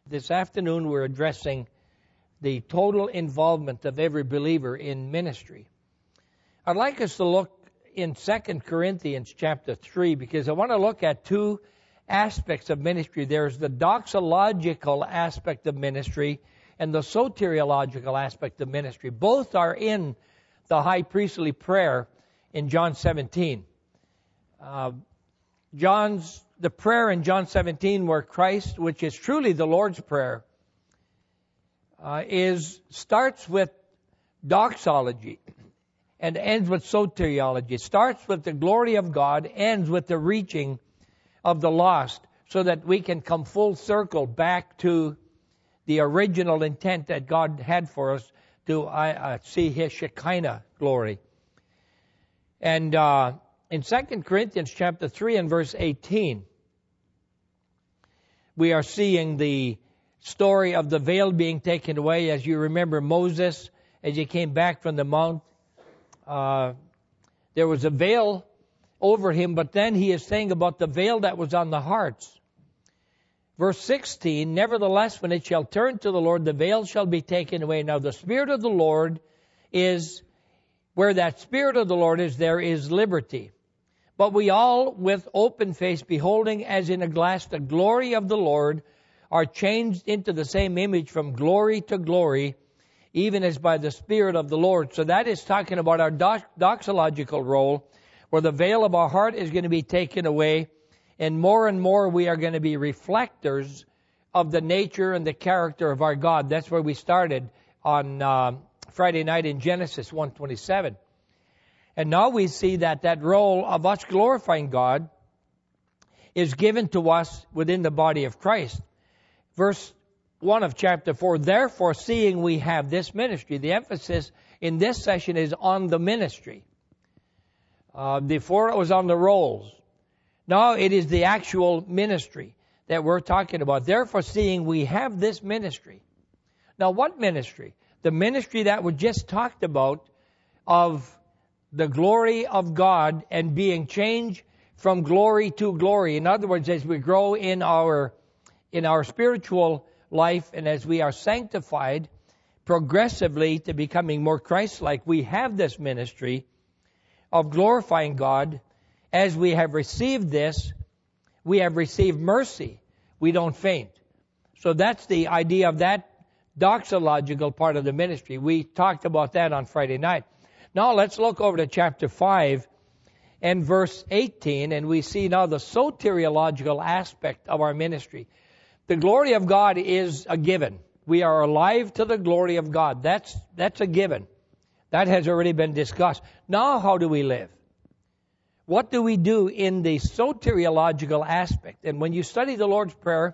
This afternoon we're addressing the total involvement of every believer in ministry. I'd like us to look in 2 Corinthians chapter 3 because I want to look at two aspects of ministry. There's the doxological aspect of ministry and the soteriological aspect of ministry. Both are in the high priestly prayer in John 17. The prayer in John 17 where Christ, which is truly the Lord's Prayer, starts with doxology and ends with soteriology. It starts with the glory of God, ends with the reaching of the lost, so that we can come full circle back to the original intent that God had for us to see His Shekinah glory. And in 2 Corinthians chapter 3 and verse 18, we are seeing the story of the veil being taken away. As you remember, Moses, as he came back from the mount, there was a veil over him, but then he is saying about the veil that was on the hearts. Verse 16, nevertheless, when it shall turn to the Lord, the veil shall be taken away. Now the Spirit of the Lord is, where that Spirit of the Lord is, there is liberty. But we all, with open face, beholding as in a glass the glory of the Lord, are changed into the same image from glory to glory, even as by the Spirit of the Lord. So that is talking about our doxological role, where the veil of our heart is going to be taken away, and more we are going to be reflectors of the nature and the character of our God. That's where we started on Friday night in Genesis 1:27. And now we see that role of us glorifying God is given to us within the body of Christ. Verse 1 of chapter 4, therefore, seeing we have this ministry, the emphasis in this session is on the ministry. Before it was on the roles. Now it is the actual ministry that we're talking about. Therefore, seeing we have this ministry. Now, what ministry? The ministry that we just talked about of the glory of God and being changed from glory to glory. In other words, as we grow in our spiritual life and as we are sanctified progressively to becoming more Christ-like, we have this ministry of glorifying God. As we have received this, we have received mercy. We don't faint. So that's the idea of that doxological part of the ministry. We talked about that on Friday night. Now let's look over to chapter 5 and verse 18, and we see now the soteriological aspect of our ministry. The glory of God is a given. We are alive to the glory of God. That's a given. That has already been discussed. Now how do we live? What do we do in the soteriological aspect? And when you study the Lord's Prayer,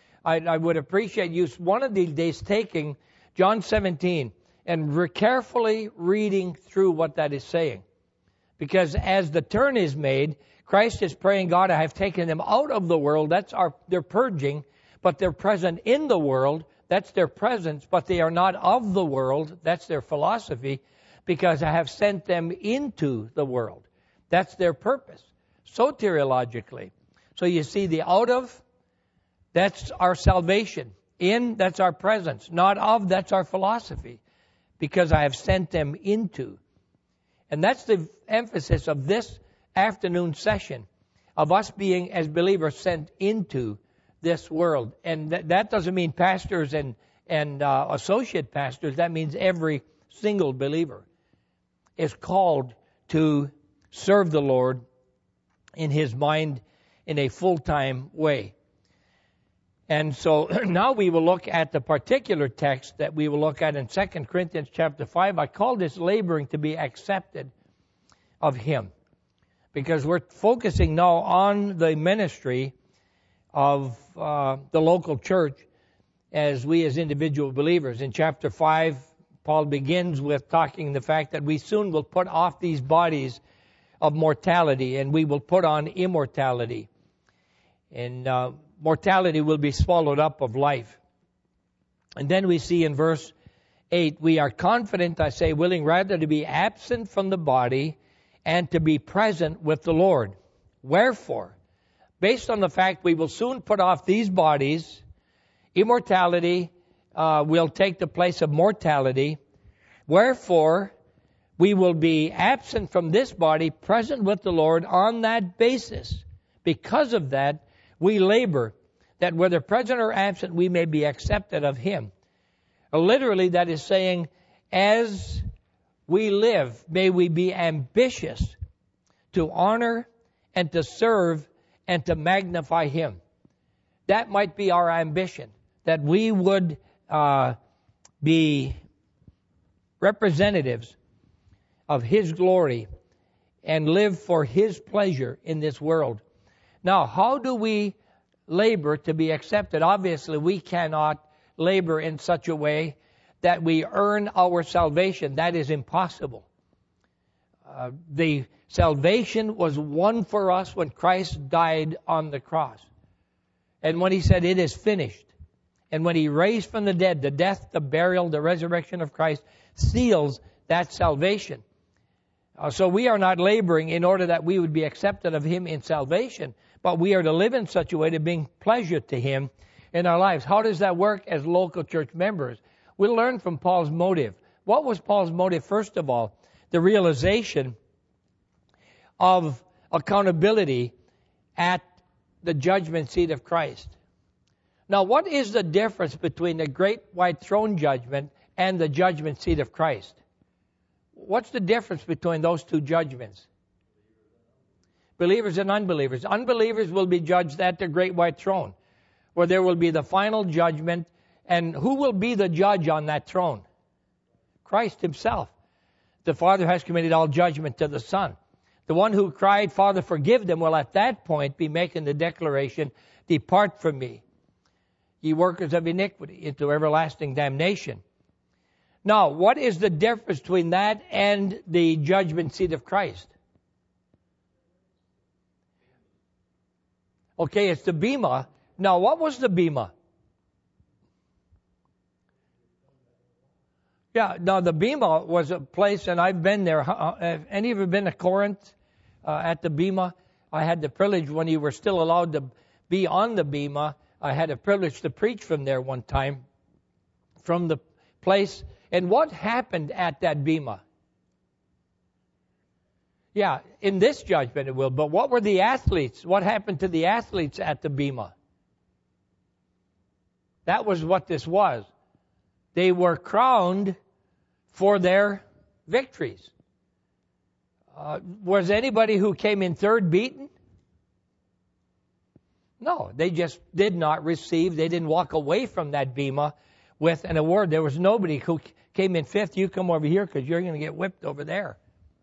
I would appreciate you one of these days taking John 17 and carefully reading through what that is saying. Because as the turn is made, Christ is praying, God, I have taken them out of the world. They're purging, but they're present in the world. That's their presence, but they are not of the world. That's their philosophy, because I have sent them into the world. That's their purpose, soteriologically. So you see the out of, that's our salvation. In, that's our presence. Not of, that's our philosophy. Because I have sent them into. And that's the emphasis of this afternoon session, of us being, as believers, sent into this world. And that doesn't mean pastors and associate pastors. That means every single believer is called to serve the Lord in his mind in a full-time way. And so now we will look at the particular text that we will look at in 2 Corinthians chapter 5. I call this laboring to be accepted of Him, because we're focusing now on the ministry of the local church as we as individual believers. In chapter 5, Paul begins with talking the fact that we soon will put off these bodies of mortality and we will put on immortality. And mortality will be swallowed up of life. And then we see in verse 8, we are confident, I say, willing rather to be absent from the body and to be present with the Lord. Wherefore, based on the fact we will soon put off these bodies Immortality will take the place of mortality. Wherefore, we will be absent from this body, present with the Lord on that basis. Because of that, we labor that whether present or absent, we may be accepted of Him. Literally, that is saying, as we live, may we be ambitious to honor and to serve and to magnify Him. That might be our ambition, that we would be representatives of His glory and live for His pleasure in this world. Now, how do we labor to be accepted? Obviously, we cannot labor in such a way that we earn our salvation. That is impossible. The salvation was won for us when Christ died on the cross. And when He said, "It is finished," and when He raised from the dead, the death, the burial, the resurrection of Christ seals that salvation. So we are not laboring in order that we would be accepted of Him in salvation, but we are to live in such a way to bring pleasure to Him in our lives. How does that work as local church members? We'll learn from Paul's motive. What was Paul's motive? First of all, the realization of accountability at the judgment seat of Christ. Now, what is the difference between the great white throne judgment and the judgment seat of Christ? What's the difference between those two judgments? Believers and unbelievers. Unbelievers will be judged at the great white throne, where there will be the final judgment. And who will be the judge on that throne? Christ Himself. The Father has committed all judgment to the Son. The one who cried, "Father, forgive them," will at that point be making the declaration, "Depart from me, ye workers of iniquity, into everlasting damnation." Now, what is the difference between that and the judgment seat of Christ? Okay, it's the bema. Now, what was the bema? Yeah, now the bema was a place, and I've been there. Have any of you been to Corinth at the bema? I had the privilege, when you were still allowed to be on the bema, I had a privilege to preach from there one time, from the place. And what happened at that bema? Yeah, in this judgment it will. But what were the athletes? What happened to the athletes at the bema? That was what this was. They were crowned for their victories. Was anybody who came in third beaten? No, they just did not receive. They didn't walk away from that bema with an award. There was nobody who came in fifth. You come over here because you're going to get whipped over there.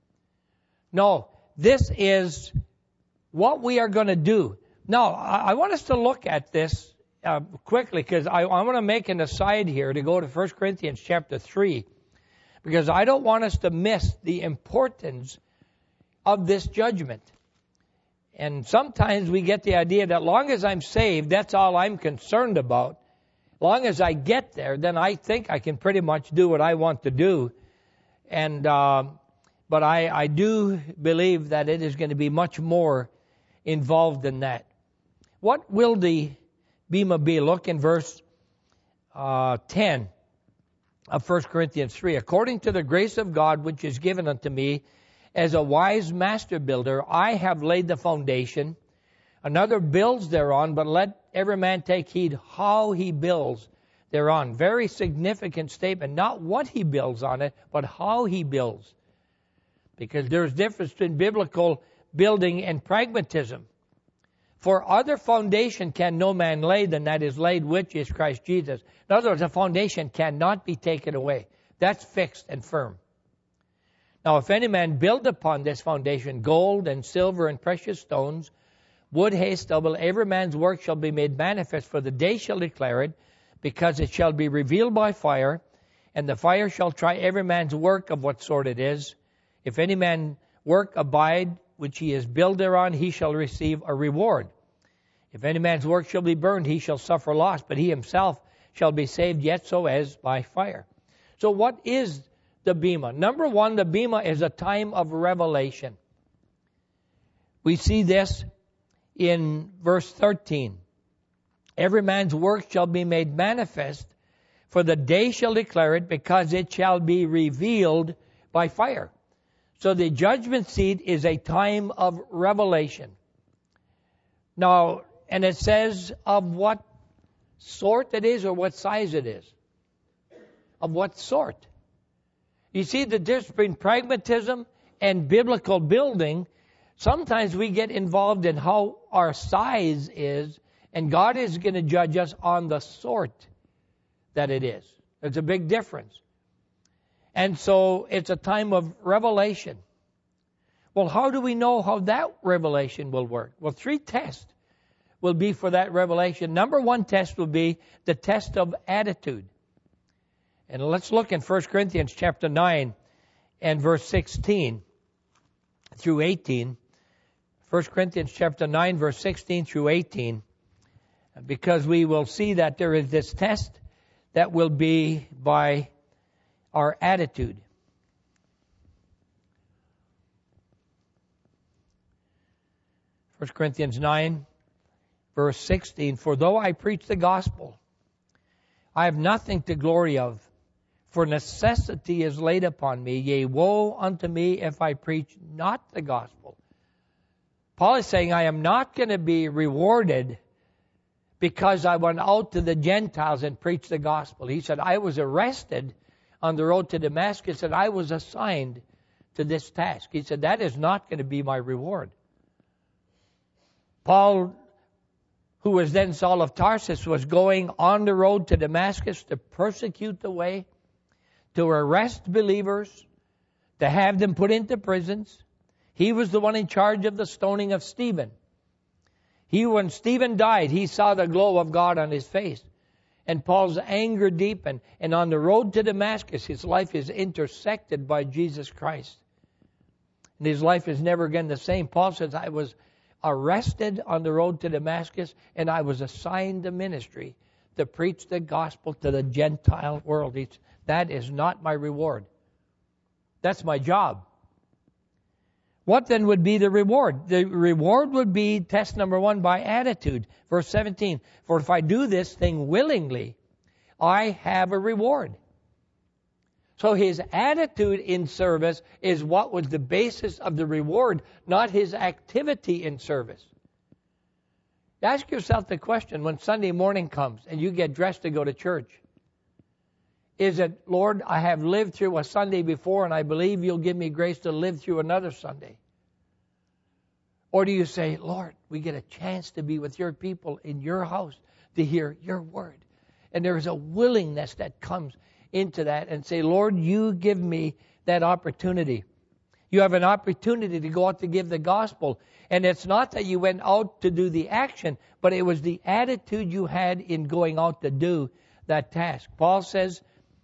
No, this is what we are going to do. Now, I want us to look at this quickly, because I want to make an aside here to go to 1 Corinthians chapter 3, because I don't want us to miss the importance of this judgment. And sometimes we get the idea that long as I'm saved, that's all I'm concerned about. Long as I get there, then I think I can pretty much do what I want to do. And but I do believe that it is going to be much more involved than that. What will the bema be? Look in verse 10 of 1 Corinthians 3. According to the grace of God which is given unto me, as a wise master builder, I have laid the foundation. Another builds thereon, but let every man take heed how he builds thereon. Very significant statement. Not what he builds on it, but how he builds. Because there's difference between biblical building and pragmatism. For other foundation can no man lay than that is laid, which is Christ Jesus. In other words, a foundation cannot be taken away. That's fixed and firm. Now, if any man build upon this foundation gold and silver and precious stones, wood, hay, stubble, every man's work shall be made manifest, for the day shall declare it, because it shall be revealed by fire, and the fire shall try every man's work of what sort it is. If any man work abide, which he is built thereon, he shall receive a reward. If any man's work shall be burned, he shall suffer loss, but he himself shall be saved, yet so as by fire. So what is the bema? Number one, the bema is a time of revelation. We see this in verse 13 Every man's work shall be made manifest, for the day shall declare it, because it shall be revealed by fire. So the judgment seat is a time of revelation. Now, and it says of what sort it is or what size it is. Of what sort. You see the difference between pragmatism and biblical building. Sometimes we get involved in how our size is, and God is going to judge us on the sort that it is. There's a big difference. And so it's a time of revelation. Well, how do we know how that revelation will work? Well, 3 tests will be for that revelation. Number 1 test will be the test of attitude. And let's look in 1 Corinthians chapter 9 and verse 16 through 18. 1 Corinthians chapter 9, verse 16 through 18. Because we will see that there is this test that will be by our attitude. 1 Corinthians 9, verse 16. For though I preach the gospel, I have nothing to glory of, for necessity is laid upon me. Yea, woe unto me if I preach not the gospel. Paul is saying, I am not going to be rewarded because I went out to the Gentiles and preached the gospel. He said, I was arrested on the road to Damascus and I was assigned to this task. He said, that is not going to be my reward. Paul, who was then Saul of Tarsus, was going on the road to Damascus to persecute the way, to arrest believers, to have them put into prisons. He was the one in charge of the stoning of Stephen. When Stephen died, he saw the glow of God on his face. And Paul's anger deepened. And on the road to Damascus, his life is intersected by Jesus Christ. And his life is never again the same. Paul says, I was arrested on the road to Damascus, and I was assigned a ministry to preach the gospel to the Gentile world. That is not my reward. That's my job. What then would be the reward? The reward would be test number 1 by attitude. Verse 17, for if I do this thing willingly, I have a reward. So his attitude in service is what was the basis of the reward, not his activity in service. Ask yourself the question when Sunday morning comes and you get dressed to go to church. Is it, Lord, I have lived through a Sunday before and I believe you'll give me grace to live through another Sunday? Or do you say, Lord, we get a chance to be with your people in your house to hear your word. And there is a willingness that comes into that and say, Lord, you give me that opportunity. You have an opportunity to go out to give the gospel. And it's not that you went out to do the action, but it was the attitude you had in going out to do that task. Paul says,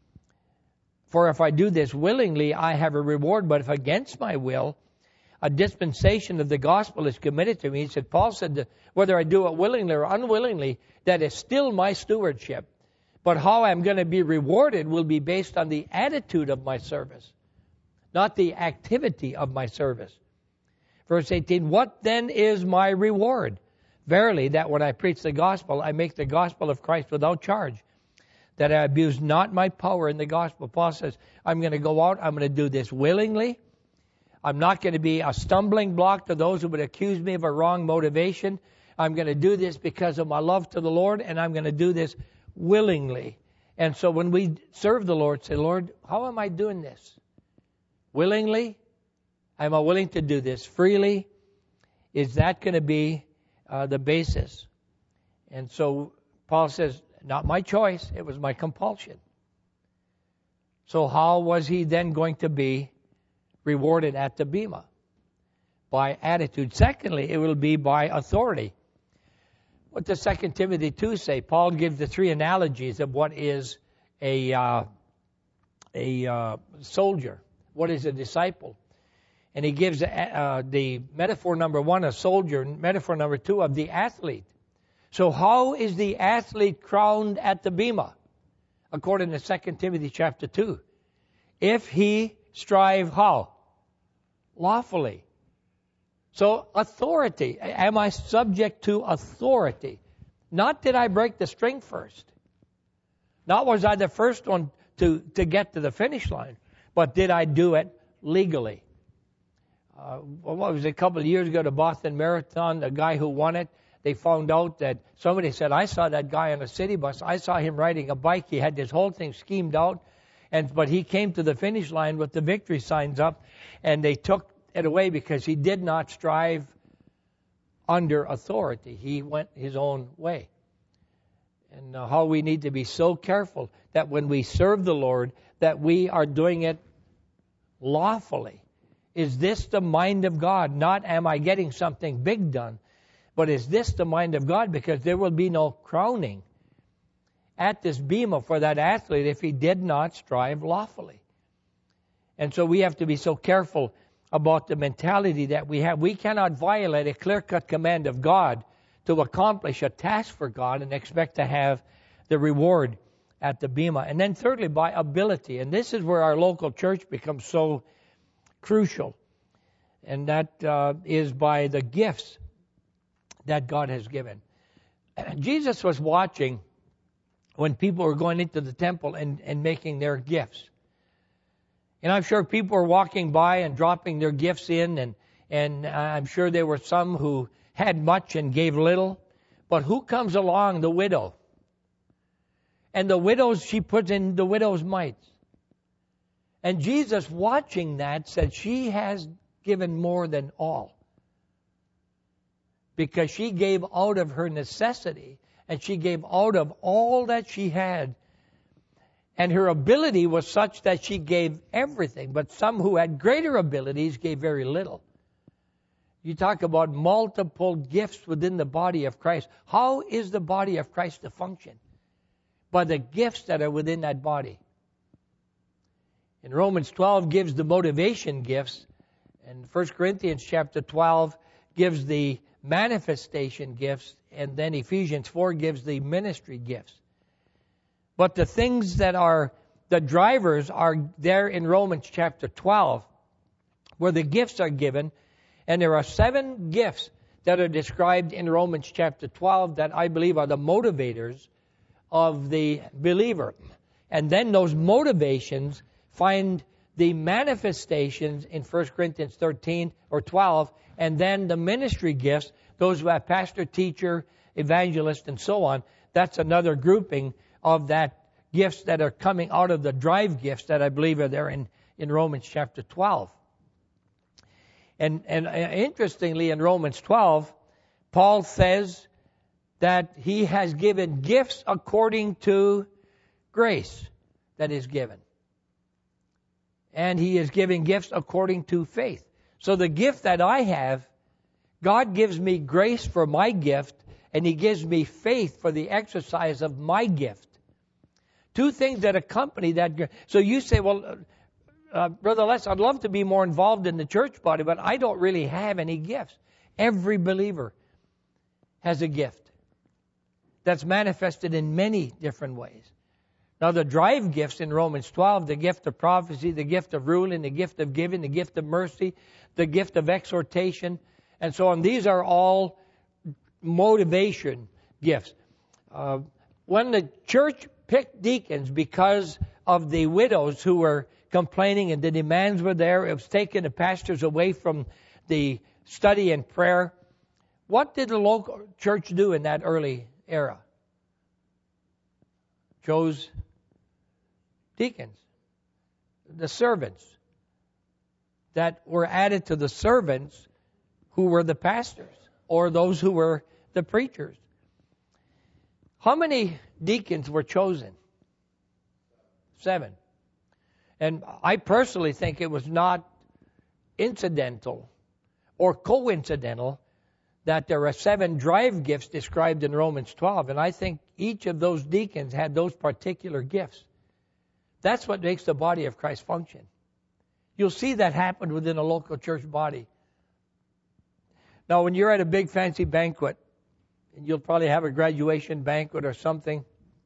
for if I do this willingly, I have a reward. But if against my will, a dispensation of the gospel is committed to me. He said, Paul said that whether I do it willingly or unwillingly, that is still my stewardship. But how I'm going to be rewarded will be based on the attitude of my service, not the activity of my service. Verse 18, what then is my reward? Verily, that when I preach the gospel, I make the gospel of Christ without charge, that I abuse not my power in the gospel. Paul says, I'm going to go out, I'm going to do this willingly. I'm not going to be a stumbling block to those who would accuse me of a wrong motivation. I'm going to do this because of my love to the Lord, and I'm going to do this willingly. And so when we serve the Lord, say, Lord, how am I doing this? Willingly? Am I willing to do this freely? Is that going to be the basis? And so Paul says, not my choice, it was my compulsion. So how was he then going to be rewarded at the Bema? By attitude. Secondly, it will be by authority. What does 2 Timothy 2 say? Paul gives the 3 analogies of what is a soldier, what is a disciple. And he gives the metaphor number 1, a soldier, and metaphor number 2 of the athlete. So how is the athlete crowned at the Bema? According to 2 Timothy chapter 2. If he strive how? Lawfully. So authority. Am I subject to authority? Not did I break the string first. Not was I the first one to get to the finish line, but did I do it legally? What was it, a couple of years ago, the Boston Marathon, the guy who won it, they found out that somebody said, I saw that guy on a city bus. I saw him riding a bike. He had this whole thing schemed out. But he came to the finish line with the victory signs up, and they took it away because he did not strive under authority. He went his own way. And how we need to be so careful that when we serve the Lord, that we are doing it lawfully. Is this the mind of God? Not am I getting something big done, but is this the mind of God? Because there will be no crowning at this bema for that athlete if he did not strive lawfully. And so we have to be so careful about the mentality that we have. We cannot violate a clear-cut command of God to accomplish a task for God and expect to have the reward at the bema. And then thirdly, by ability. And this is where our local church becomes so crucial. And that is by the gifts that God has given. Jesus was watching when people were going into the temple and making their gifts. And I'm sure people were walking by and dropping their gifts in, and I'm sure there were some who had much and gave little. But who comes along? The widow. And the widows, she puts in the widow's mites. And Jesus, watching that, said she has given more than all. Because she gave out of her necessity, and she gave out of all that she had. And her ability was such that she gave everything. But some who had greater abilities gave very little. You talk about multiple gifts within the body of Christ. How is the body of Christ to function? By the gifts that are within that body. In Romans 12 gives the motivation gifts. And 1 Corinthians chapter 12 gives the manifestation gifts. And then Ephesians 4 gives the ministry gifts. But the things that are the drivers are there in Romans chapter 12, where the gifts are given. And there are 7 gifts that are described in Romans chapter 12 that I believe are the motivators of the believer. And then those motivations find the manifestations in 1 Corinthians 13 or 12, and then the ministry gifts, those who have pastor, teacher, evangelist, and so on. That's another grouping of that gifts that are coming out of the drive gifts that I believe are there in Romans chapter 12. And interestingly, in Romans 12, Paul says that he has given gifts according to grace that is given. And he is giving gifts according to faith. So the gift that I have, God gives me grace for my gift, and He gives me faith for the exercise of my gift. 2 things that accompany that. So you say, well, Brother Les, I'd love to be more involved in the church body, but I don't really have any gifts. Every believer has a gift that's manifested in many different ways. Now, the drive gifts in Romans 12, the gift of prophecy, the gift of ruling, the gift of giving, the gift of mercy, the gift of exhortation, and so on. These are all motivation gifts. When the church picked deacons because of the widows who were complaining and the demands were there, it was taking the pastors away from the study and prayer. What did the local church do in that early era? Chose deacons, the servants that were added to the servants who were the pastors or those who were the preachers. How many deacons were chosen? 7. And I personally think it was not incidental or coincidental that there are 7 drive gifts described in Romans 12. And I think each of those deacons had those particular gifts. That's what makes the body of Christ function. You'll see that happen within a local church body. Now, when you're at a big fancy banquet, and you'll probably have a graduation banquet or something,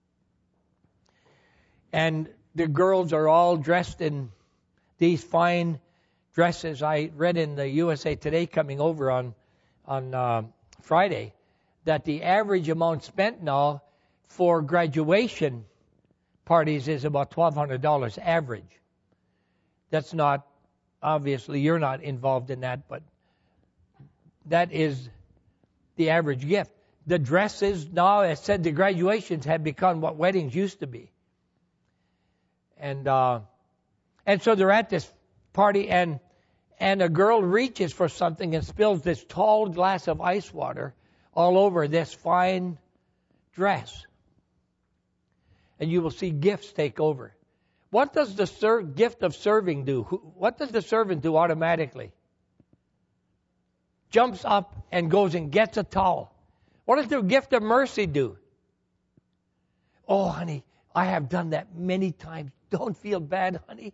and the girls are all dressed in these fine dresses. I read in the USA Today coming over on Friday that the average amount spent now for graduation parties is about $1,200 average. That's not, obviously you're not involved in that, but that is the average gift. The dresses now, as said, the graduations have become what weddings used to be. And so they're at this party, and a girl reaches for something and spills this tall glass of ice water all over this fine dress. And you will see gifts take over. What does the gift of serving do? What does the servant do automatically? Jumps up and goes and gets a towel. What does the gift of mercy do? Oh, honey, I have done that many times. Don't feel bad, honey.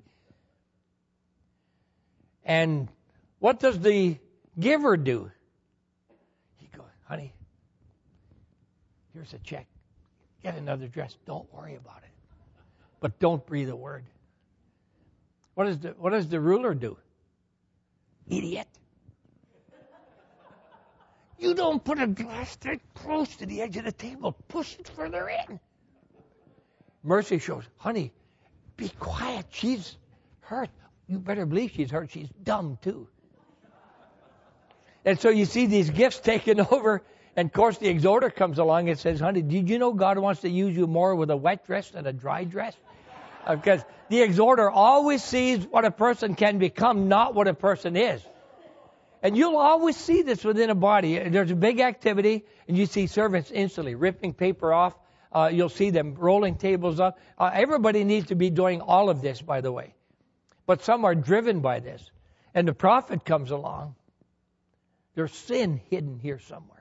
And what does the giver do? He goes, honey, here's a check. Get another dress. Don't worry about it. But don't breathe a word. What does the ruler do? Idiot. You don't put a glass that close to the edge of the table. Push it further in. Mercy shows, honey, be quiet. She's hurt. You better believe she's hurt. She's dumb too. And so you see these gifts taken over. And of course the exhorter comes along and says, honey, did you know God wants to use you more with a wet dress than a dry dress? Because the exhorter always sees what a person can become, not what a person is. And you'll always see this within a body. There's a big activity, and you see servants instantly ripping paper off. You'll see them rolling tables up. Everybody needs to be doing all of this, by the way. But some are driven by this. And the prophet comes along. There's sin hidden here somewhere.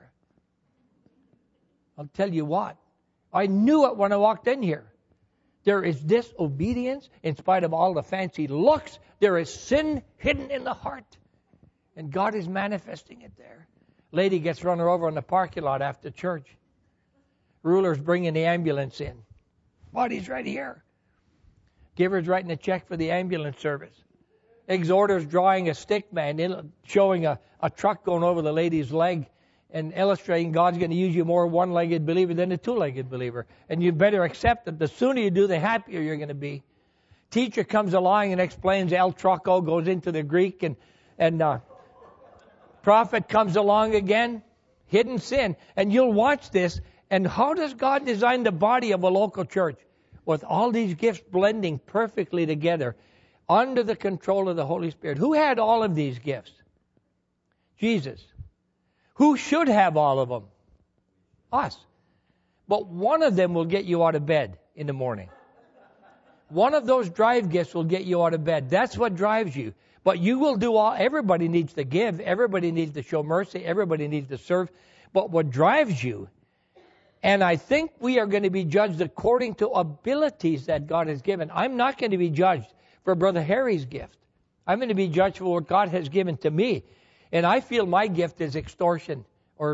I'll tell you what. I knew it when I walked in here. There is disobedience in spite of all the fancy looks. There is sin hidden in the heart. And God is manifesting it there. Lady gets run over in the parking lot after church. Ruler's bringing the ambulance in. Body's right here. Giver's writing a check for the ambulance service. Exhorter's drawing a stick man, showing a truck going over the lady's leg and illustrating God's going to use you more one-legged believer than a two-legged believer. And you better accept it. The sooner you do, the happier you're going to be. Teacher comes along and explains El Troco, goes into the Greek, and prophet comes along again, hidden sin. And you'll watch this. And how does God design the body of a local church? With all these gifts blending perfectly together under the control of the Holy Spirit. Who had all of these gifts? Jesus. Who should have all of them? Us. But one of them will get you out of bed in the morning. One of those drive gifts will get you out of bed. That's what drives you. But you will do all. Everybody needs to give. Everybody needs to show mercy. Everybody needs to serve. But what drives you, and I think we are going to be judged according to abilities that God has given. I'm not going to be judged for Brother Harry's gift. I'm going to be judged for what God has given to me. And I feel my gift is extortion, or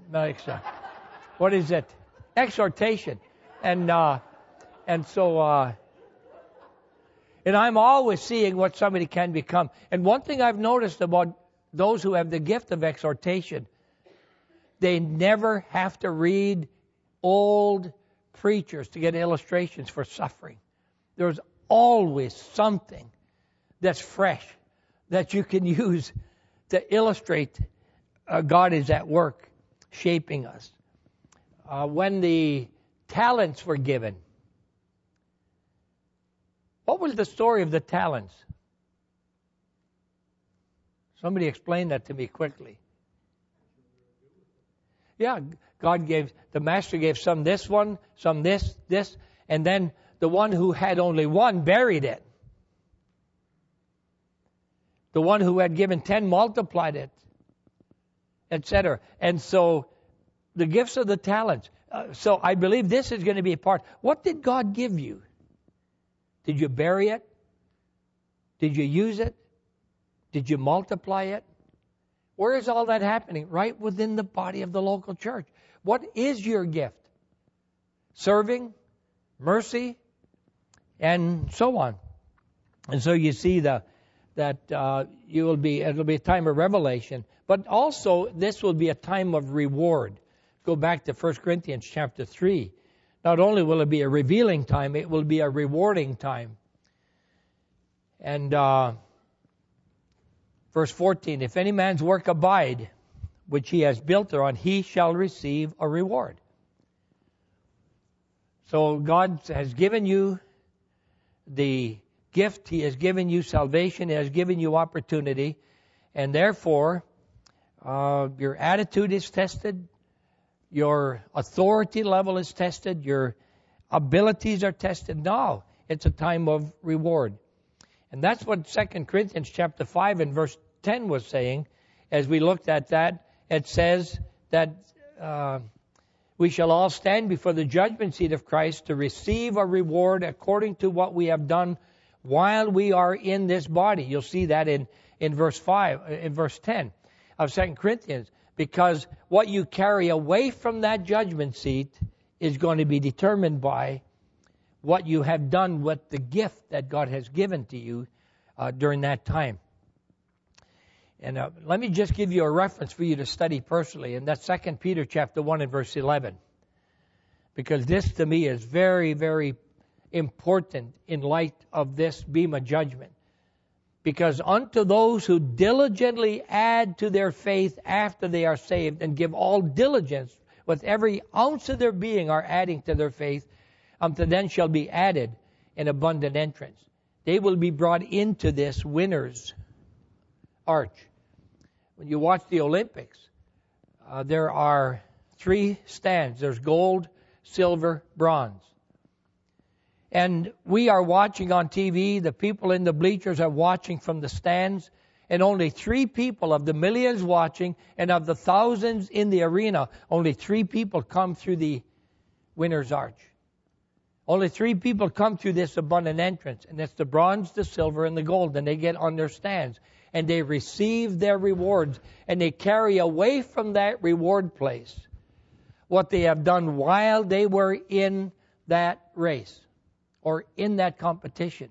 what is it? Exhortation. And so I'm always seeing what somebody can become. And one thing I've noticed about those who have the gift of exhortation, they never have to read old preachers to get illustrations for suffering. There's always something that's fresh that you can use to illustrate God is at work shaping us. When the talents were given, what was the story of the talents? Somebody explain that to me quickly. Yeah, the master gave some this one, some this, and then the one who had only one buried it. The one who had given 10 multiplied it, etc. And so the gifts of the talents. So I believe this is going to be a part. What did God give you? Did you bury it? Did you use it? Did you multiply it? Where is all that happening? Right within the body of the local church. What is your gift? Serving, mercy, and so on. And so you see that it'll be a time of revelation, but also this will be a time of reward. go back to 1 Corinthians chapter 3. Not only will it be a revealing time, it will be a rewarding time. And verse 14, if any man's work abide, which he has built thereon, he shall receive a reward. So God has given you the gift. He has given you salvation. He has given you opportunity. And therefore, your attitude is tested. Your authority level is tested. Your abilities are tested. Now, it's a time of reward. And that's what 2 Corinthians chapter 5 and verse 10 was saying. As we looked at that, it says that we shall all stand before the judgment seat of Christ to receive a reward according to what we have done while we are in this body. You'll see that in verse 10 of 2 Corinthians. Because what you carry away from that judgment seat is going to be determined by what you have done with the gift that God has given to you during that time. And let me just give you a reference for you to study personally, and that's 2 Peter chapter 1 and verse 11. Because this to me is very, very important in light of this Bema judgment. Because unto those who diligently add to their faith after they are saved and give all diligence with every ounce of their being are adding to their faith, unto them shall be added an abundant entrance. They will be brought into this winner's arch. When you watch the Olympics, there are 3 stands. There's gold, silver, bronze. And we are watching on TV. The people in the bleachers are watching from the stands. And only 3 people of the millions watching and of the thousands in the arena, only 3 people come through the winner's arch. Only 3 people come through this abundant entrance. And it's the bronze, the silver, and the gold. And they get on their stands. And they receive their rewards. And they carry away from that reward place what they have done while they were in that race or in that competition.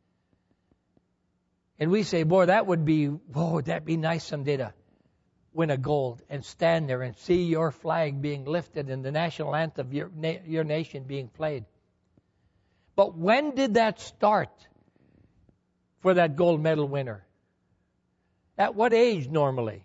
And we say, boy, that'd be nice someday to win a gold and stand there and see your flag being lifted and the national anthem of your nation being played. But when did that start for that gold medal winner? At what age normally?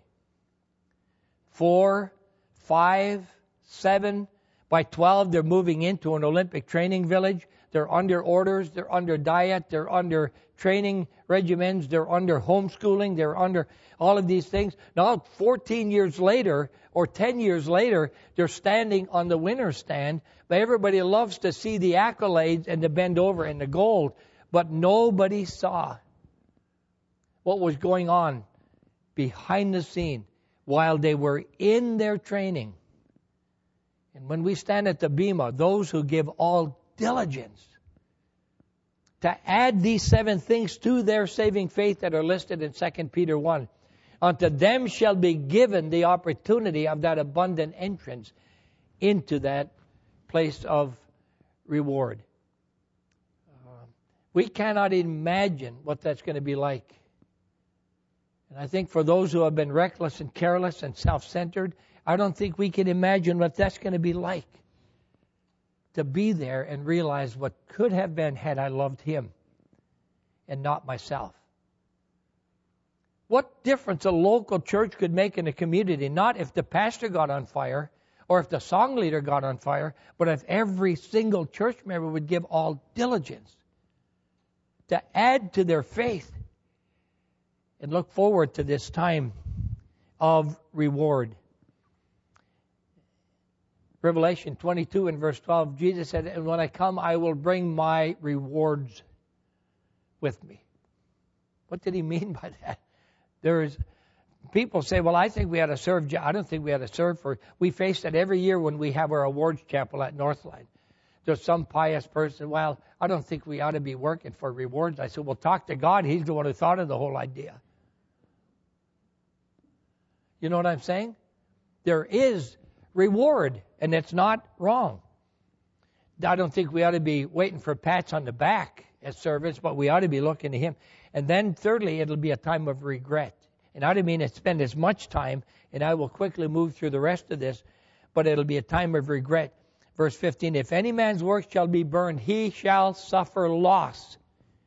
4, 5, 7. By 12, they're moving into an Olympic training village. They're under orders. They're under diet. They're under training regimens. They're under homeschooling. They're under all of these things. Now, 14 years later or 10 years later, they're standing on the winner's stand. But everybody loves to see the accolades and to bend over and the gold. But nobody saw what was going on behind the scene while they were in their training. And when we stand at the Bema, those who give all diligence to add these 7 things to their saving faith that are listed in 2 Peter 1, unto them shall be given the opportunity of that abundant entrance into that place of reward. We cannot imagine what that's going to be like. And I think for those who have been reckless and careless and self-centered, I don't think we can imagine what that's going to be like. To be there and realize what could have been had I loved Him and not myself. What difference a local church could make in a community, not if the pastor got on fire or if the song leader got on fire, but if every single church member would give all diligence to add to their faith and look forward to this time of reward. Revelation 22 and verse 12, Jesus said, and when I come, I will bring my rewards with me. What did He mean by that? People say, well, I think we ought to serve. I don't think we ought to serve for. We face that every year when we have our awards chapel at Northline. There's some pious person, well, I don't think we ought to be working for rewards. I said, well, talk to God. He's the one who thought of the whole idea. You know what I'm saying? There is reward, and it's not wrong. I don't think we ought to be waiting for pats on the back at service, but we ought to be looking to Him. And then thirdly, it'll be a time of regret. And I don't mean to spend as much time, and I will quickly move through the rest of this, but it'll be a time of regret. Verse 15, if any man's work shall be burned, he shall suffer loss.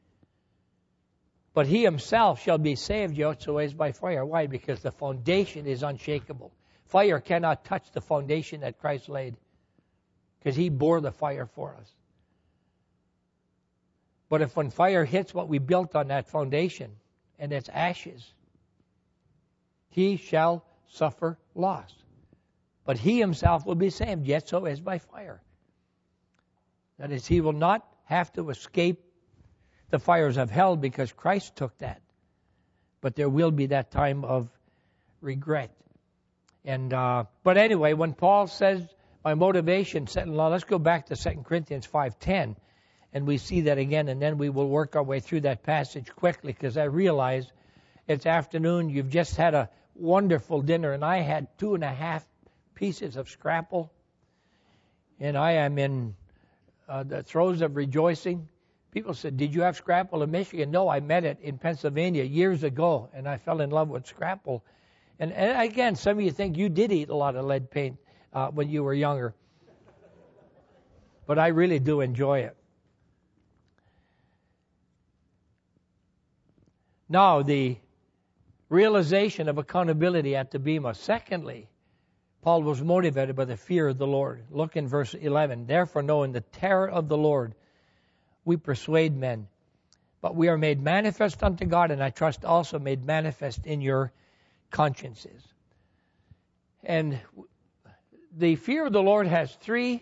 But he himself shall be saved, yet so as by fire. Why? Because the foundation is unshakable. Fire cannot touch the foundation that Christ laid, because he bore the fire for us. But if when fire hits what we built on that foundation, and it's ashes, he shall suffer loss. But he himself will be saved, yet so as by fire. That is, he will not have to escape the fires of hell because Christ took that. But there will be that time of regret. And but anyway, when Paul says, my motivation, let's go back to 2 Corinthians 5:10, and we see that again, and then we will work our way through that passage quickly, because I realize it's afternoon, you've just had a wonderful dinner, and I had 2.5 pieces of scrapple, and I am in the throes of rejoicing. People said, did you have scrapple in Michigan? No, I met it in Pennsylvania years ago, and I fell in love with scrapple. And again, some of you think you did eat a lot of lead paint when you were younger. But I really do enjoy it. Now, the realization of accountability at the Bema. Secondly, Paul was motivated by the fear of the Lord. Look in verse 11. Therefore, knowing the terror of the Lord, we persuade men. But we are made manifest unto God, and I trust also made manifest in your consciences. And the fear of the Lord has three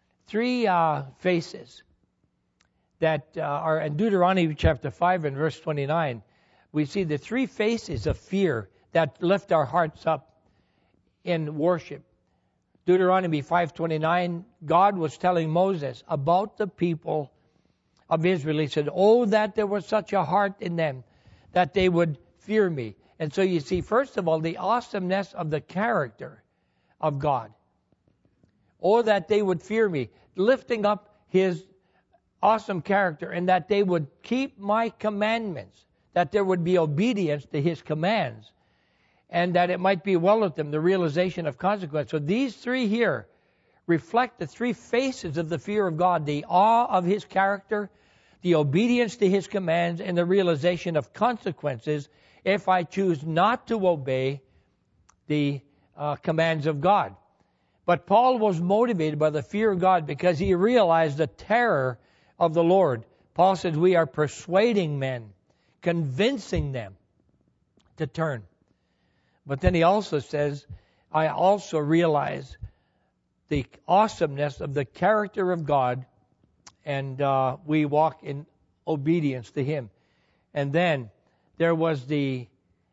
faces that are in Deuteronomy chapter 5 and verse 29. We see the three faces of fear that lift our hearts up in worship. Deuteronomy 5:29, God was telling Moses about the people of Israel. He said, oh, that there was such a heart in them, that they would fear me. And so you see, first of all, the awesomeness of the character of God. Oh, that they would fear me, lifting up his awesome character, and that they would keep my commandments, that there would be obedience to his commands, and that it might be well with them, the realization of consequence. So these three here reflect the three faces of the fear of God: the awe of his character, the obedience to his commands, and the realization of consequences if I choose not to obey the commands of God. But Paul was motivated by the fear of God because he realized the terror of the Lord. Paul says we are persuading men, convincing them to turn. But then he also says, I also realize the awesomeness of the character of God, and we walk in obedience to him. And then there was the,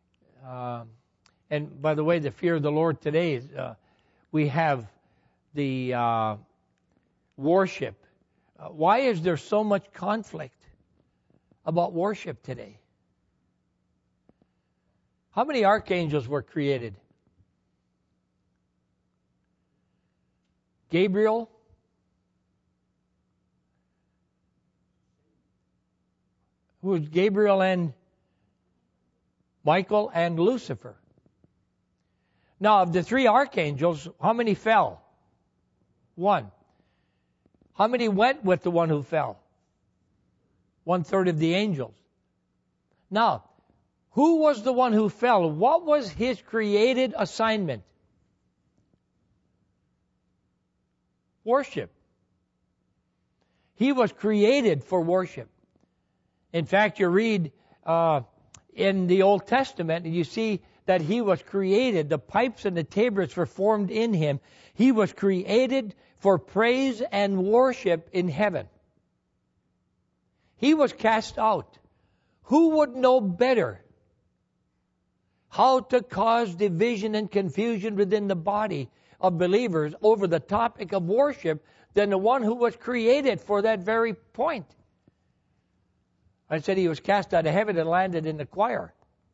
and by the way, the fear of the Lord today is, we have the worship. Why is there so much conflict about worship today? How many archangels were created? Gabriel? Who was Gabriel and Michael and Lucifer? Now, of the three archangels, how many fell? One. How many went with the one who fell? 1/3 of the angels. Now, who was the one who fell? What was his created assignment? Worship. He was created for worship. In fact, you read in the Old Testament, and you see that he was created. The pipes and the tabrets were formed in him. He was created for praise and worship in heaven. He was cast out. Who would know better how to cause division and confusion within the body of believers over the topic of worship than the one who was created for that very point? I said he was cast out of heaven and landed in the choir.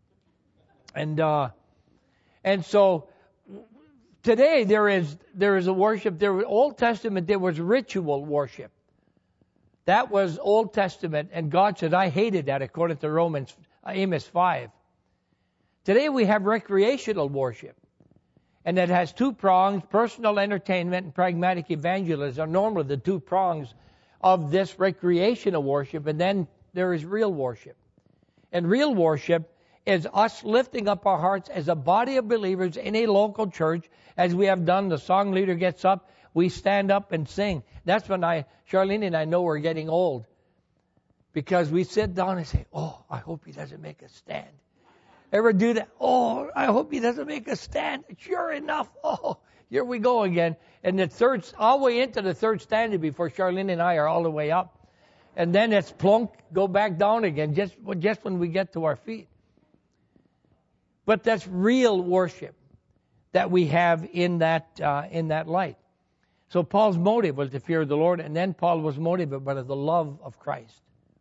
And so today there is a worship. There was Old Testament. There was ritual worship. That was Old Testament, and God said, I hated that, according to Amos 5. Today we have recreational worship. And it has two prongs. Personal entertainment and pragmatic evangelism are normally the two prongs of this recreational worship. And then there is real worship. And real worship is us lifting up our hearts as a body of believers in a local church, as we have done. The song leader gets up, we stand up and sing. That's when Charlene and I know we're getting old. Because we sit down and say, oh, I hope he doesn't make a stand. Ever do that? Oh, I hope he doesn't make a stand. Sure enough, oh, here we go again. And all the way into the third standing before Charlene and I are all the way up. And then it's plunk, go back down again, just when we get to our feet. But that's real worship that we have in that light. So Paul's motive was the fear of the Lord, and then Paul was motivated by the love of Christ.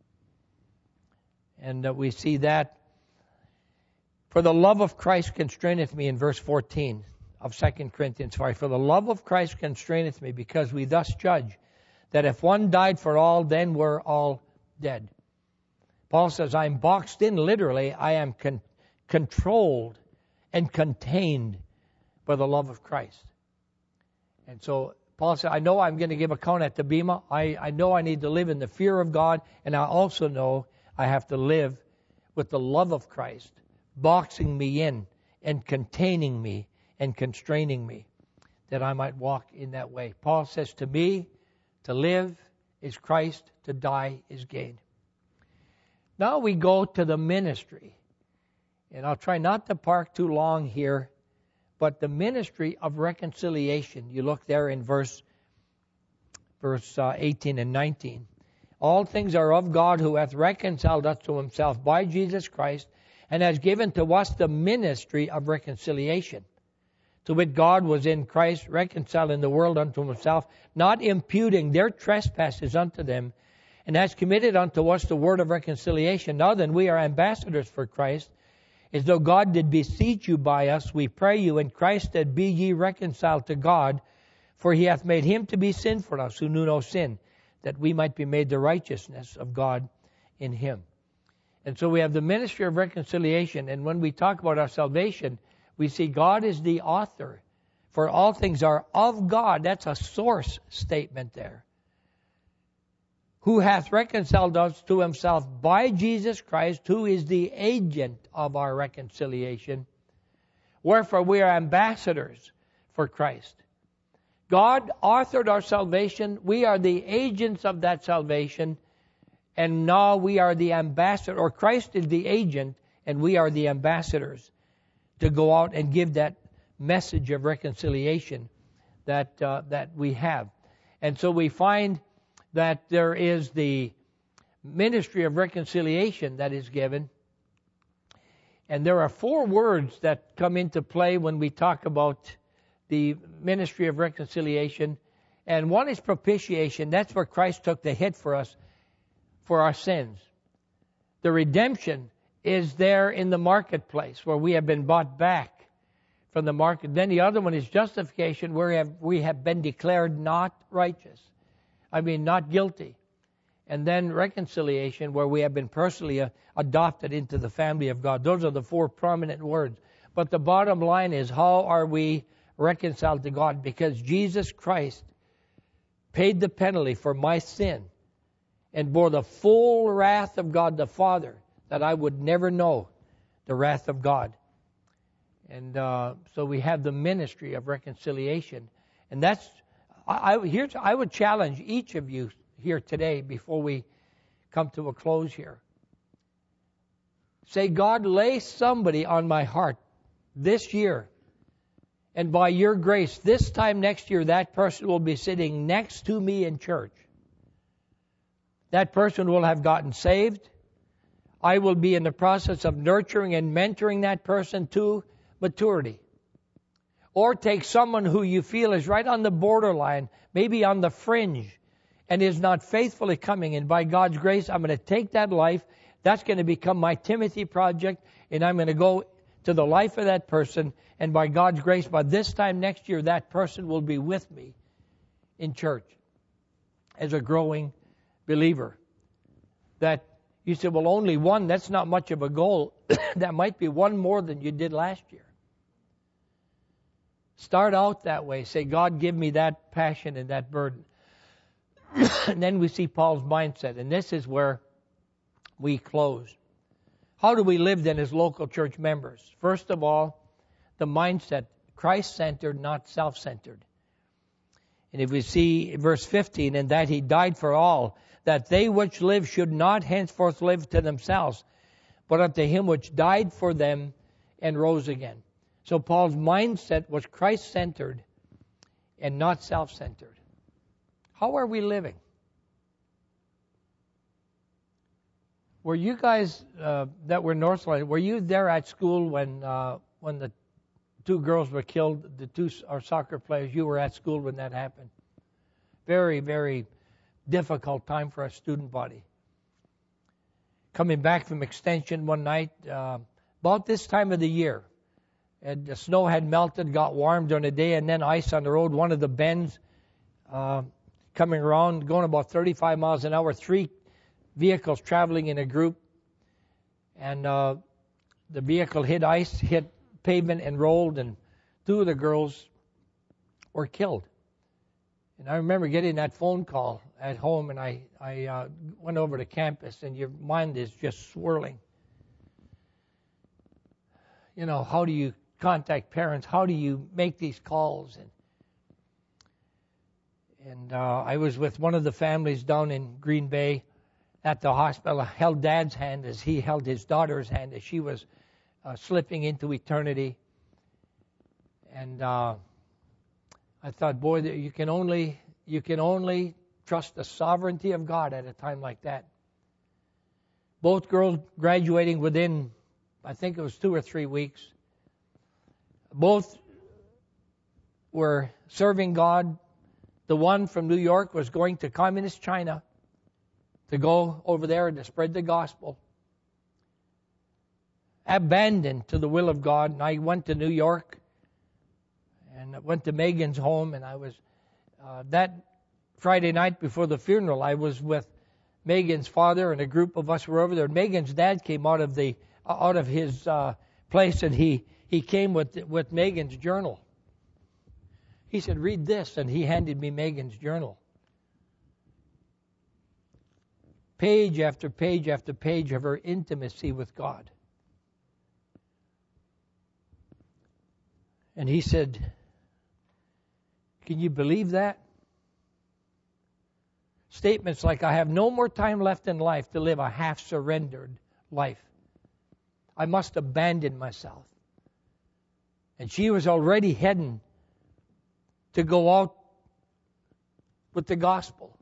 And we see that. For the love of Christ constraineth me in verse 14 of 2 Corinthians 5. For the love of Christ constraineth me, because we thus judge that if one died for all, then we're all dead. Paul says, I'm boxed in literally. I am controlled and contained by the love of Christ. And so Paul said, I know I'm going to give account at the Bema. I know I need to live in the fear of God, and I also know I have to live with the love of Christ, boxing me in and containing me and constraining me, that I might walk in that way. Paul says, to me, to live is Christ, to die is gain. Now we go to the ministry. And I'll try not to park too long here, but the ministry of reconciliation. You look there in verse 18 and 19. All things are of God, who hath reconciled us to himself by Jesus Christ, and has given to us the ministry of reconciliation. To wit, God was in Christ, reconciling the world unto himself, not imputing their trespasses unto them, and has committed unto us the word of reconciliation. Now then, we are ambassadors for Christ, as though God did beseech you by us. We pray you in Christ that be ye reconciled to God, for he hath made him to be sin for us, who knew no sin, that we might be made the righteousness of God in him. And so we have the ministry of reconciliation. And when we talk about our salvation, we see God is the author. For all things are of God. That's a source statement there. Who hath reconciled us to himself by Jesus Christ, who is the agent of our reconciliation. Wherefore we are ambassadors for Christ. God authored our salvation. We are the agents of that salvation. And now we are the ambassador, or Christ is the agent, and we are the ambassadors to go out and give that message of reconciliation that we have. And so we find that there is the ministry of reconciliation that is given. And there are 4 words that come into play when we talk about the ministry of reconciliation. And one is propitiation. That's where Christ took the hit for us, for our sins. The redemption is there in the marketplace, where we have been bought back from the market. Then the other one is justification, where we have been declared not righteous. Not guilty. And then reconciliation, where we have been personally adopted into the family of God. Those are the 4 prominent words. But the bottom line is, how are we reconciled to God? Because Jesus Christ paid the penalty for my sin and bore the full wrath of God the Father, that I would never know the wrath of God. And so we have the ministry of reconciliation. And that's, I would challenge each of you here today, before we come to a close here. Say, God, lay somebody on my heart this year, and by your grace, this time next year, that person will be sitting next to me in church. That person will have gotten saved. I will be in the process of nurturing and mentoring that person to maturity. Or take someone who you feel is right on the borderline, maybe on the fringe, and is not faithfully coming. And by God's grace, I'm going to take that life. That's going to become my Timothy project, and I'm going to go to the life of that person. And by God's grace, by this time next year, that person will be with me in church as a growing believer. That you say, well, only one, that's not much of a goal. That might be one more than you did last year. Start out that way. Say, God, give me that passion and that burden. And then we see Paul's mindset. And this is where we close. How do we live then as local church members? First of all, the mindset, Christ-centered, not self-centered. And if we see verse 15, and that he died for all, that they which live should not henceforth live to themselves, but unto him which died for them and rose again. So Paul's mindset was Christ-centered and not self-centered. How are we living? Were you guys that were Northland, were you there at school when the two girls were killed, our soccer players? You were at school when that happened. Very, very difficult time for our student body. Coming back from extension one night, about this time of the year, and the snow had melted, got warm during the day, and then ice on the road. One of the bends coming around, going about 35 miles an hour, 3 vehicles traveling in a group, and the vehicle hit ice, hit pavement, and rolled, and 2 of the girls were killed. And I remember getting that phone call at home, and I went over to campus, and your mind is just swirling. You know, how do you contact parents? How do you make these calls? And I was with one of the families down in Green Bay at the hospital. I held Dad's hand as he held his daughter's hand as she was slipping into eternity. And I thought, boy, you can only trust the sovereignty of God at a time like that. Both girls graduating within, I think it was 2 or 3 weeks. Both were serving God. The one from New York was going to communist China to go over there and to spread the gospel. Abandoned to the will of God. And I went to New York and went to Megan's home, and I was that Friday night before the funeral, I was with Megan's father, and a group of us were over there. Megan's dad came out of his place, and he came with Megan's journal. He said, "Read this," and he handed me Megan's journal. Page after page after page of her intimacy with God. And he said, "Can you believe that?" Statements like, "I have no more time left in life to live a half-surrendered life. I must abandon myself." And she was already heading to go out with the gospel.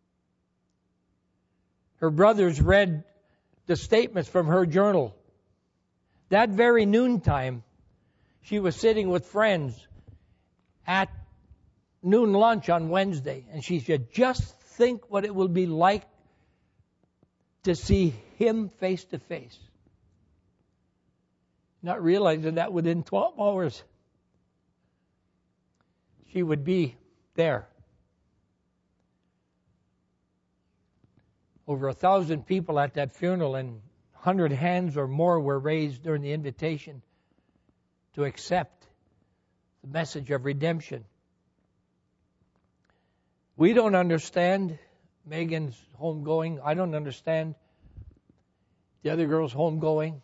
Her brothers read the statements from her journal. That very noontime, she was sitting with friends at noon lunch on Wednesday, and she said, "Just think what it will be like to see him face to face." Not realizing that within 12 hours, she would be there. Over 1,000 people at that funeral, and 100 hands or more were raised during the invitation to accept the message of redemption. We don't understand Megan's homegoing. I don't understand the other girl's homegoing.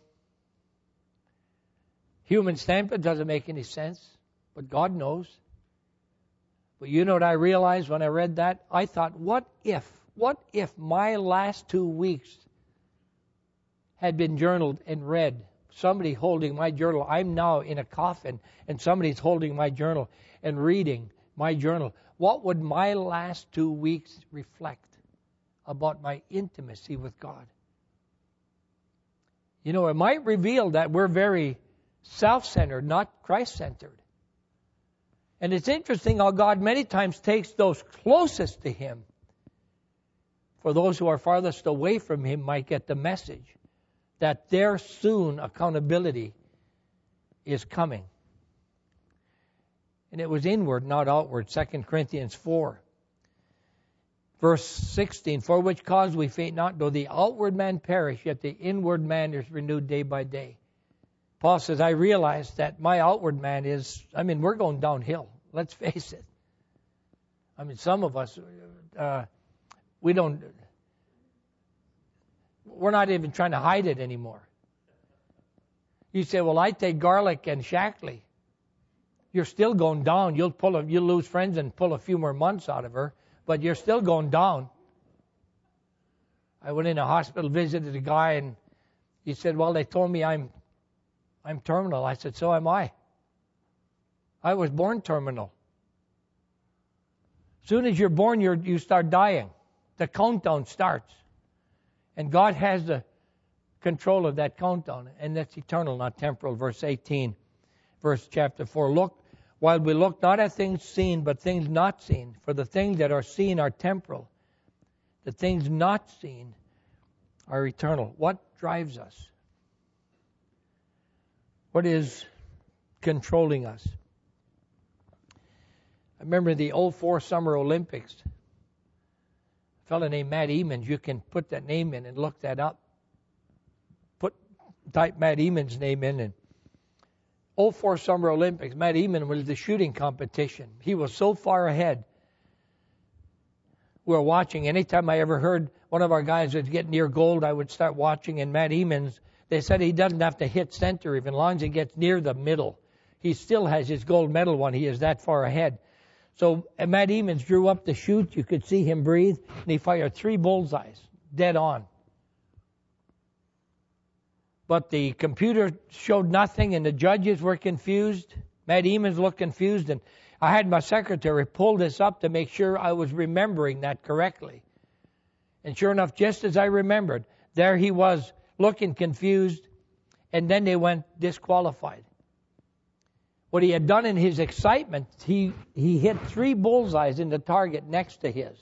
Human standpoint doesn't make any sense, but God knows. But you know what I realized when I read that? I thought, what if my last 2 weeks had been journaled and read? Somebody holding my journal. I'm now in a coffin, and somebody's holding my journal and reading my journal. What would my last 2 weeks reflect about my intimacy with God? You know, it might reveal that we're very self-centered, not Christ-centered. And it's interesting how God many times takes those closest to Him. For those who are farthest away from Him might get the message that their soon accountability is coming. And it was inward, not outward. 2 Corinthians 4. Verse 16, "For which cause we faint not, though the outward man perish, yet the inward man is renewed day by day." Paul says, I realize that my outward man we're going downhill. Let's face it. Some of us, we're not even trying to hide it anymore. You say, well, I take garlic and Shaklee. You're still going down. You'll lose friends and pull a few more months out of her, but you're still going down. I went in a hospital, visited a guy, and he said, well, they told me I'm terminal. I said, so am I. I was born terminal. As soon as you're born, you start dying. The countdown starts. And God has the control of that countdown, and that's eternal, not temporal. Verse 18, chapter 4. Look, while we look not at things seen, but things not seen. For the things that are seen are temporal. The things not seen are eternal. What drives us? What is controlling us? I remember the 2004 Summer Olympics. A fellow named Matt Emmons, you can put that name in and look that up. Type Matt Emmons' name in, and 2004 Summer Olympics, Matt Emmons was the shooting competition. He was so far ahead. We were watching. Anytime I ever heard one of our guys would get near gold, I would start watching. And Matt Emmons, they said he doesn't have to hit center even, as long as he gets near the middle. He still has his gold medal when he is that far ahead. So Matt Emmons drew up the chute. You could see him breathe, and he fired 3 bullseyes, dead on. But the computer showed nothing, and the judges were confused. Matt Emmons looked confused, and I had my secretary pull this up to make sure I was remembering that correctly. And sure enough, just as I remembered, there he was looking confused, and then they went disqualified. What he had done in his excitement, he hit 3 bullseyes in the target next to his.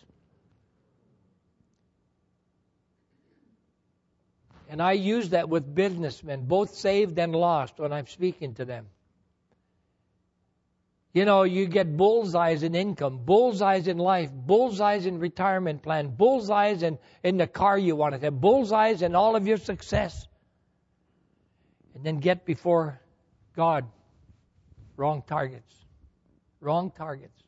And I use that with businessmen, both saved and lost, when I'm speaking to them. You know, you get bullseyes in income, bullseyes in life, bullseyes in retirement plan, bullseyes in the car you want to have, bullseyes in all of your success. And then get before God. Wrong targets. Wrong targets.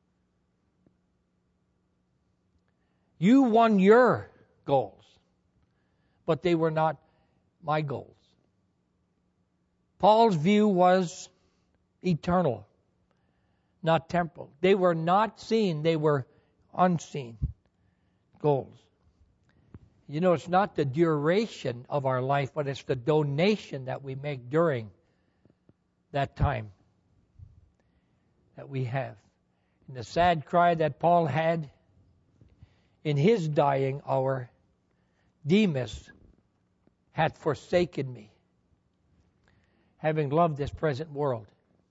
You won your goals, but they were not my goals. Paul's view was eternal, not temporal. They were not seen, they were unseen goals. You know, it's not the duration of our life, but it's the donation that we make during that time that we have. And the sad cry that Paul had in his dying hour, Demas had forsaken me, having loved this present world.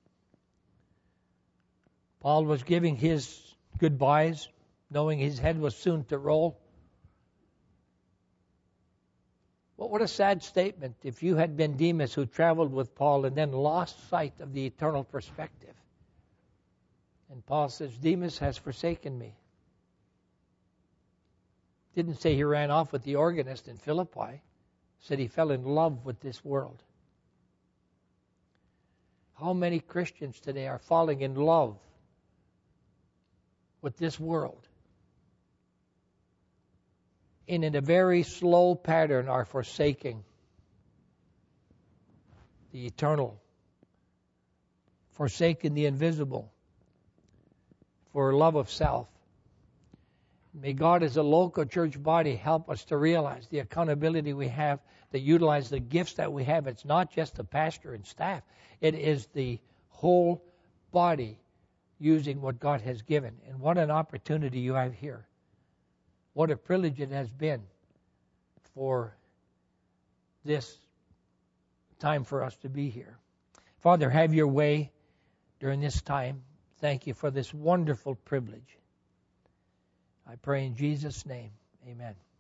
Paul was giving his goodbyes, knowing his head was soon to roll. Well, what a sad statement if you had been Demas who traveled with Paul and then lost sight of the eternal perspective. And Paul says, Demas has forsaken me. Didn't say he ran off with the organist in Philippi. Said he fell in love with this world. How many Christians today are falling in love with this world? And in a very slow pattern are forsaking the eternal, forsaking the invisible for love of self. May God as a local church body help us to realize the accountability we have, to utilize the gifts that we have. It's not just the pastor and staff. It is the whole body using what God has given. And what an opportunity you have here. What a privilege it has been for this time for us to be here. Father, have your way during this time. Thank you for this wonderful privilege. I pray in Jesus' name. Amen.